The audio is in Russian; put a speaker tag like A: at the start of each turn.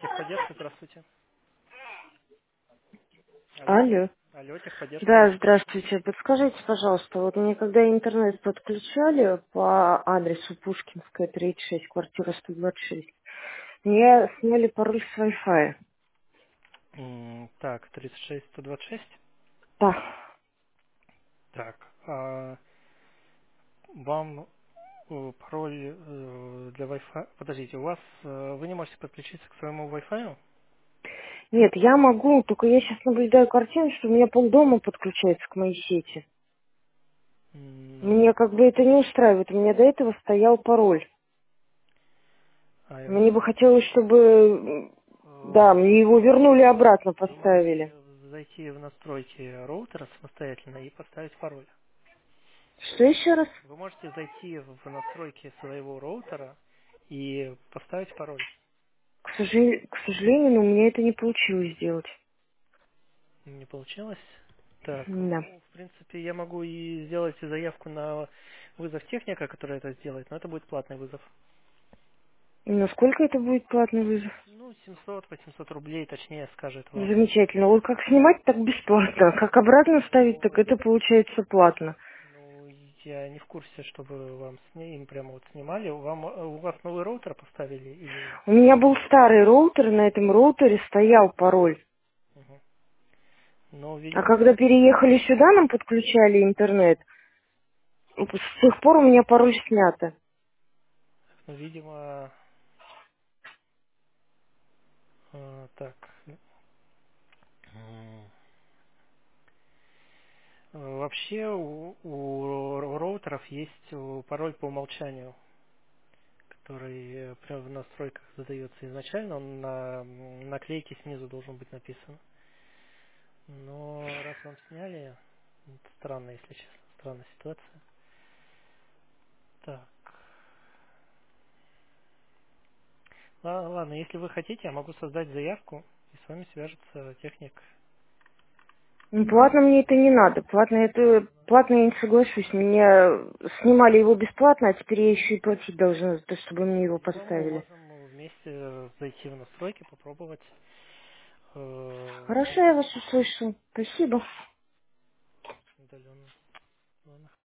A: Техподдержка, здравствуйте. Алло.
B: Алло.
A: Алло, техподдержка,
B: Да,
A: здравствуйте.
B: здравствуйте. Подскажите, пожалуйста, вот мне когда интернет подключали по адресу Пушкинская, 36, квартира 126, мне сняли пароль с Wi-Fi.
A: Так, 36126.
B: Да.
A: Так, вам пароль для Wi-Fi... Подождите, у вас... Вы не можете подключиться к своему Wi-Fi?
B: Нет, я могу, только я сейчас наблюдаю картину, что у меня полдома подключается к моей сети.
A: Ну,
B: Мне как бы это не устраивает. У меня до этого стоял пароль. Мне бы хотелось, чтобы, да, мне его вернули обратно,
A: вы можете
B: поставили.
A: зайти в настройки роутера самостоятельно и поставить пароль.
B: Что еще раз?
A: Вы можете зайти в настройки своего роутера и поставить пароль.
B: К сожалению, но у меня это не получилось сделать.
A: Не получилось? Так,
B: Да.
A: ну, в принципе, я могу и сделать заявку на вызов техника, который это сделает, но это будет платный вызов.
B: И насколько это будет платный вызов?
A: Ну, 700-800 рублей, точнее, скажет вам.
B: Замечательно. Вот как снимать, так бесплатно. Как обратно ставить,
A: Ну,
B: так это получается платно.
A: ну, я не в курсе, чтобы вам им прямо вот снимали. У вас новый роутер поставили или...
B: У меня был старый роутер, на этом роутере стоял пароль.
A: Мгм. Ну,
B: А когда
A: видимо,
B: переехали сюда, нам подключали интернет. С тех пор у меня пароль снято.
A: ну, видимо, так. М, Вообще у роутеров есть пароль по умолчанию, который прямо в настройках задается изначально, он на наклейке снизу должен быть написан. Но раз вам сняли, это странно, если честно, странная ситуация. Так, ладно, если вы хотите, я могу создать заявку, и с вами свяжется техник.
B: Ну, платно мне это не надо. Платно я не соглашусь. Меня снимали его бесплатно, а теперь я еще и платить должна за то, чтобы мне его
A: Либо мы
B: поставили.
A: можем вместе зайти в настройки, попробовать
B: Хорошо, я вас услышу. Спасибо.
A: удаленно. Ладно.